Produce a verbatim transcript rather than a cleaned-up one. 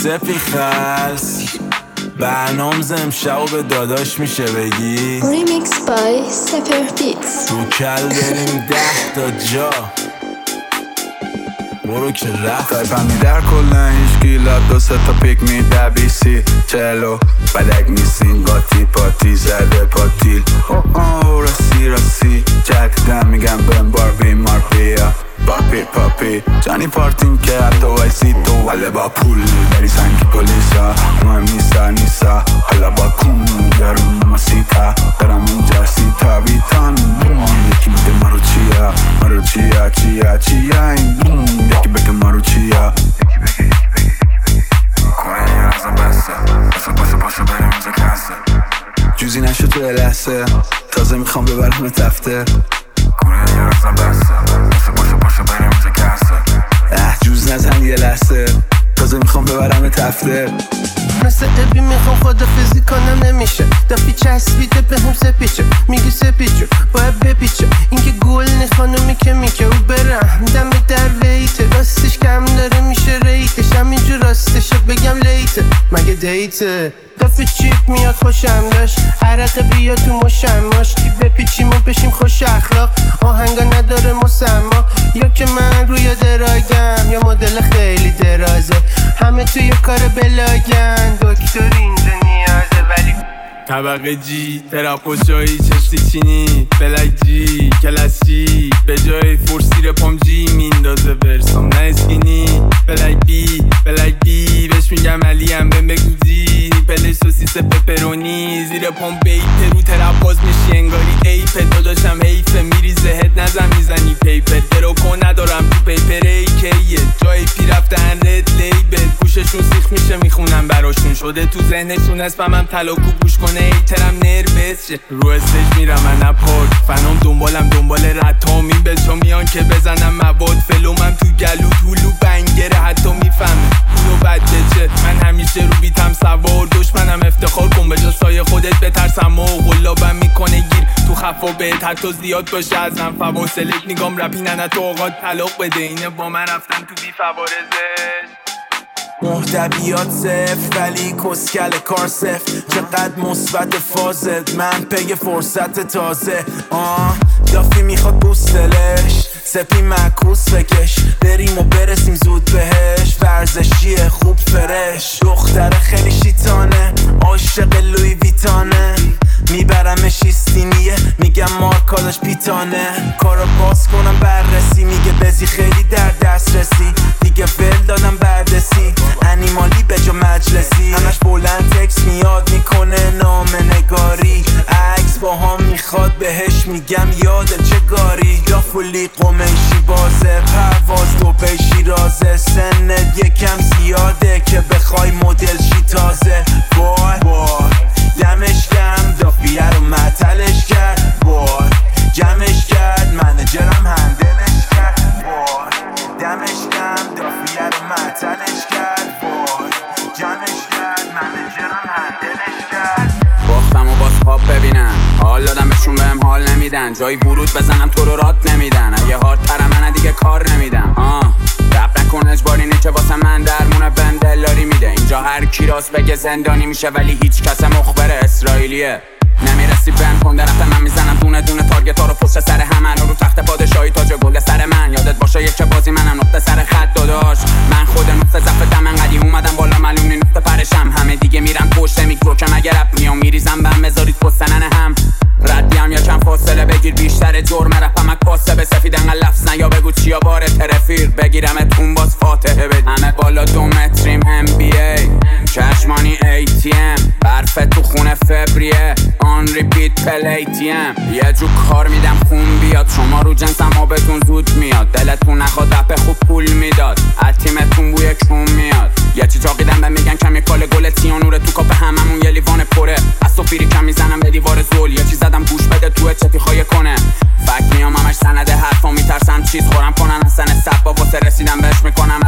سپی خلص برنامز امشب به داداش میشه بگی ریمیکس بای سپر بیتس رو کل بریم ده تا جا برو که رفت تایپم می در کلن هیچ گیلات دو سه تا پیک می ده بیسی چلو بلک نیستین قاطی پاتی زده پاتیل او او راسی راسی جکدم میگم بهم باربی مارپیا بارپی پاپی جانی پارتیم که حتی وایسی تو ولی با پول بری سنگی پولیسا مهم نیستا نیستا حالا با کون درون ماسیتا برم اینجا سیتا ویتان یکی بگه مارو چیا مارو چیا چیا چیا این بوم یکی بگه مارو چیا یکی بگه یکی بگه یکی بگه کنه یه رازم بسته بسه بسه بسه بریم اینجا کنسه جوزی نشد تو لحظه تازه میخوام ببرم تفته کنه یه رازم بسته بسه بسه بسه بریم اینجا کنسه اه جوز نزن یه لحظه تازه میخوام ببرم تفته مثل ابی میخوام خدافزی کنم نمیشه دفی چسبیده به هم سپیچه میگی سپیچه باید بپیچه این که گل نه خانومی که میگه او برم دم در ویته راستش کم داره میشه ریتش همینجور راستشه بگم لیته مگه دیته دفی چیپ میاد خوشم داشت عرق بیا تو مشماش کی بپیچیم و بشیم خوش اخلاق آهنگا نداره مسما یا که من روی دراگم یا مدل خیلی درازه همه توی کار بلاگن دکتر اینجا نیازه ولی طبقه جی تراپوشایی چشتی چینی بلک جی کلاسی به جای فرسی رپام جی میندازه برسام نه اسکینی بلک بی بلک بی بهش میگم علی هم بهم بگو زی پله سوسیس پپرونی زیر پام بیت رو تراپاز میشی انگاری ایپت داداشم حیفه میری زهد نزن میزنی پیپت درو کن ندارم تو پیپر ای کیه جای پی رفتن رد لیبل گوششون سیخ میشه میخونم براشون شده تو ذهنشون اسمم تلاکو گوش کنه ایترم نربس شه رو استیج میرم من نپاک فنام دنبالم دنبال رتام این بچا میان که بزنم مواد فلومم تو گلو طولو بنگره حتی میفهمه اونو بده چه من همیشه رو بیتم سوار دشمنم افتخار کن به جا سایه خودت بترسم و غلابم میکنه گیر تو خفا بهت حتی زیاد باشه ازم فواصلت نگام رپی ننه تو آقا طلاق بده اینه با من رفتن تو بی فوارزش محتویات صفر ولی کسکل کار صفر چقدر مثبت فازت من پی فرصت تازه آه دافی میخواد بوستلش سپی معکوس بکش بریم و برسیم زود بهش ورزشیه خوب فرش دختره خیلی شیطانه عاشق لوی ویتانه میبرمش ایستینیه میگم مارکاداش پیتانه کارو باز کنم بررسی میگه بزی خیلی در دست رسی دیگه ول دادم بردسی انیمالی به جا مجلسی همش بلند تکس میاد میکنه نام نگاری عکس با هم میخواد بهش میگم یاده چه گاری دافولی قمیشی بازه پرواز دو بیشی رازه سنت یکم زیاده که بخوای مدل شی تازه وای وای دمش گرم دافیه رو معطلش کرد وای جمعش کرد منجرم هندلش کرد وای دمش گرم دافیه رو معطلش کرد وای جمعش کرد منجرم هندلش کرد باختم و باز خواب ببینم حال دادم بهشون بهم حال نمیدن جایی ورود بزنم تو رو رات نمیدن اگه هارد تره من دیگه کار نمیدم آه رب نکن اجباری نیچه واسه من درمونه بندلاری میده اینجا هر کی راست بگه زندانی میشه ولی هیچ کس مخبر اسرائیلیه نمیرسی بند کن درخت من میزنم دونه دونه تارگت ها رو پشت سر همن رو تخت پادشاهی تاج گل سر من یادت باشه یک بازی منم نقطه سر خط داداش من خود نقطه ضعف دم انقدی اومدم بالا معلومی نقطه پرشم همه دیگه میرن پشت میکرو که مگه رپ میام میریزم بهم بذارید پستنن هم ردیم یا چند فاصله بگیر بیشتر جرم رپم اک پاسه به سفید انقل لفظ نیا بگو چیا باره ترفیر بگیرم اتون باز فاتحه بد همه بالا دو متریم ام بی ای چشمانی ای تی ام برفه تو خونه فبریه آن ریپیت پل ای تی ام یه جو کار میدم خون بیاد شما رو جنسم آبتون زود میاد دلتون نخواد رپ خوب پول میداد از تیمتون بوی کون میاد یه چی چاقیدم به میگن کمیکال گل سیانوره تو کاپ هممون یه لیوان پره از تو فیری کم میزنم به دیوار زول یه چی زدم گوش بده تو چتی خواهی کنه فکر میام همش سنده حرفا میترسم چیز خورم کنن از سن سب با واسه رسیدم بهش میکنم